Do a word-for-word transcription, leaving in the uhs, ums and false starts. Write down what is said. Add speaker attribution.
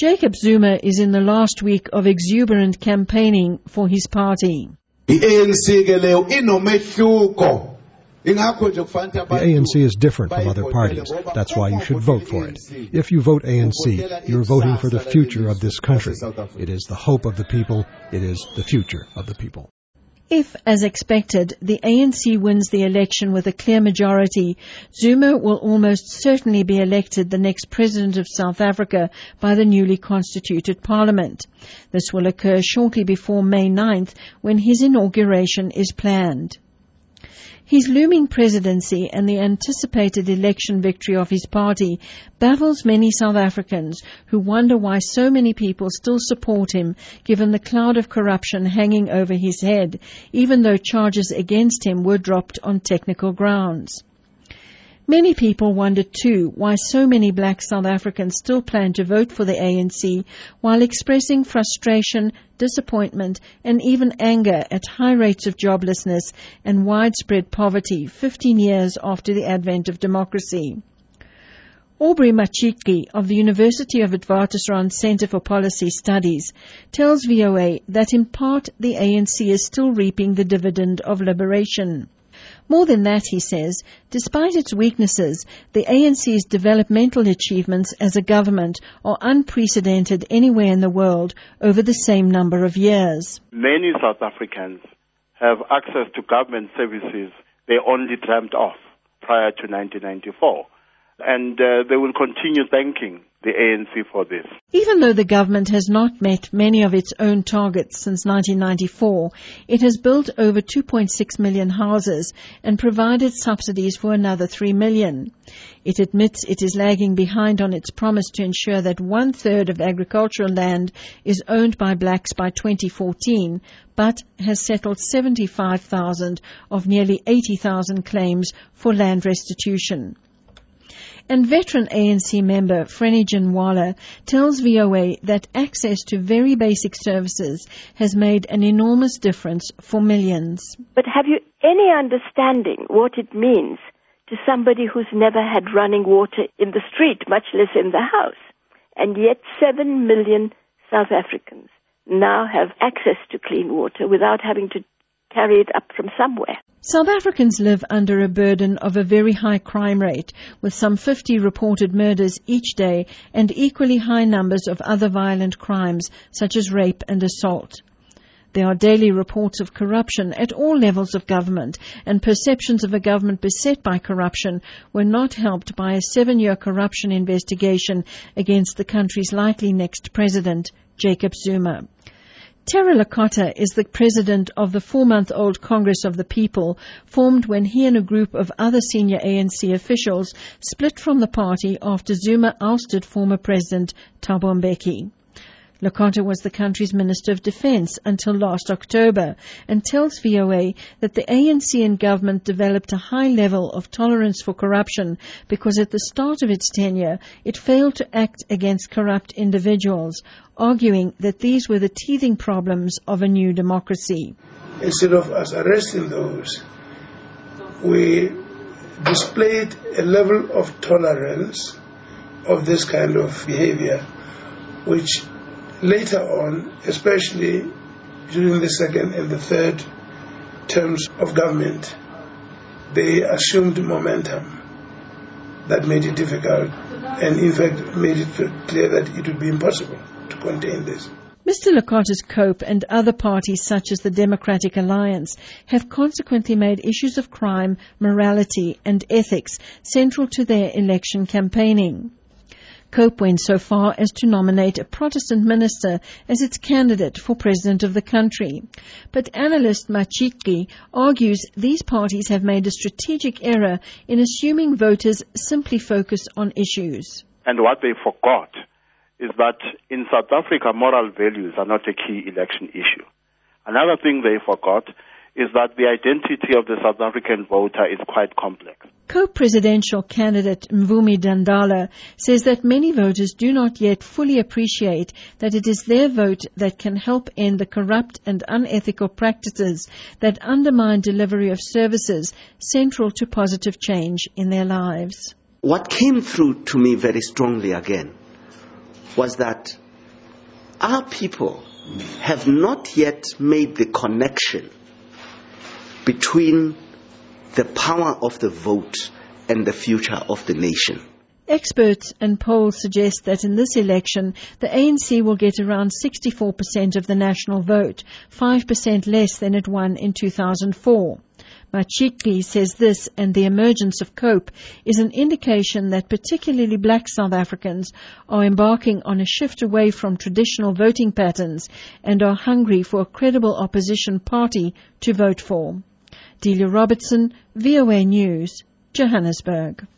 Speaker 1: Jacob Zuma is in the last week of exuberant campaigning for his party.
Speaker 2: The A N C is different from other parties. That's why you should vote for it. If you vote A N C, you're voting for the future of this country. It is the hope of the people. It is the future of the people.
Speaker 1: If, as expected, the A N C wins the election with a clear majority, Zuma will almost certainly be elected the next president of South Africa by the newly constituted parliament. This will occur shortly before May ninth, when his inauguration is planned. His looming presidency and the anticipated election victory of his party baffles many South Africans who wonder why so many people still support him, given the cloud of corruption hanging over his head, even though charges against him were dropped on technical grounds. Many people wonder too why so many black South Africans still plan to vote for the A N C while expressing frustration, disappointment and even anger at high rates of joblessness and widespread poverty fifteen years after the advent of democracy. Aubrey Machiki of the University of Witwatersrand Centre for Policy Studies tells V O A that in part the A N C is still reaping the dividend of liberation. More than that, he says, despite its weaknesses, the A N C's developmental achievements as a government are unprecedented anywhere in the world over the same number of years.
Speaker 3: Many South Africans have access to government services they only dreamt of prior to nineteen ninety-four, and uh, they will continue thanking the A N C for this.
Speaker 1: Even though the government has not met many of its own targets since nineteen ninety-four, it has built over two point six million houses and provided subsidies for another three million. It admits it is lagging behind on its promise to ensure that one-third of agricultural land is owned by blacks by twenty fourteen, but has settled seventy-five thousand of nearly eighty thousand claims for land restitution. And veteran A N C member Freni Ginwala tells V O A that access to very basic services has made an enormous difference for millions.
Speaker 4: But have you any understanding what it means to somebody who's never had running water in the street, much less in the house? And yet seven million South Africans now have access to clean water without having to carry it up from somewhere.
Speaker 1: South Africans live under a burden of a very high crime rate, with some fifty reported murders each day and equally high numbers of other violent crimes, such as rape and assault. There are daily reports of corruption at all levels of government, and perceptions of a government beset by corruption were not helped by a seven-year corruption investigation against the country's likely next president, Jacob Zuma. Terra Lakota is the president of the four-month-old Congress of the People, formed when he and a group of other senior A N C officials split from the party after Zuma ousted former President Thabo Mbeki. Lakota was the country's Minister of Defense until last October and tells V O A that the A N C and government developed a high level of tolerance for corruption because at the start of its tenure it failed to act against corrupt individuals, arguing that these were the teething problems of a new democracy.
Speaker 5: Instead of us arresting those, we displayed a level of tolerance of this kind of behavior, which later on, especially during the second and the third terms of government, they assumed momentum that made it difficult and in fact made it clear that it would be impossible to contain this.
Speaker 1: Mister Lakota's COPE and other parties such as the Democratic Alliance have consequently made issues of crime, morality and ethics central to their election campaigning. COPE went so far as to nominate a Protestant minister as its candidate for president of the country. But analyst Machiki argues these parties have made a strategic error in assuming voters simply focus on issues.
Speaker 3: And what they forgot is that in South Africa, moral values are not a key election issue. Another thing they forgot is that the identity of the South African voter is quite complex.
Speaker 1: Co-presidential candidate Mvumi Dandala says that many voters do not yet fully appreciate that it is their vote that can help end the corrupt and unethical practices that undermine delivery of services central to positive change in their lives.
Speaker 6: What came through to me very strongly again was that our people have not yet made the connection between the power of the vote and the future of the nation.
Speaker 1: Experts and polls suggest that in this election, the A N C will get around sixty-four percent of the national vote, five percent less than it won in two thousand four. Machikli says this and the emergence of COPE is an indication that particularly black South Africans are embarking on a shift away from traditional voting patterns and are hungry for a credible opposition party to vote for. Delia Robertson, V O A News, Johannesburg.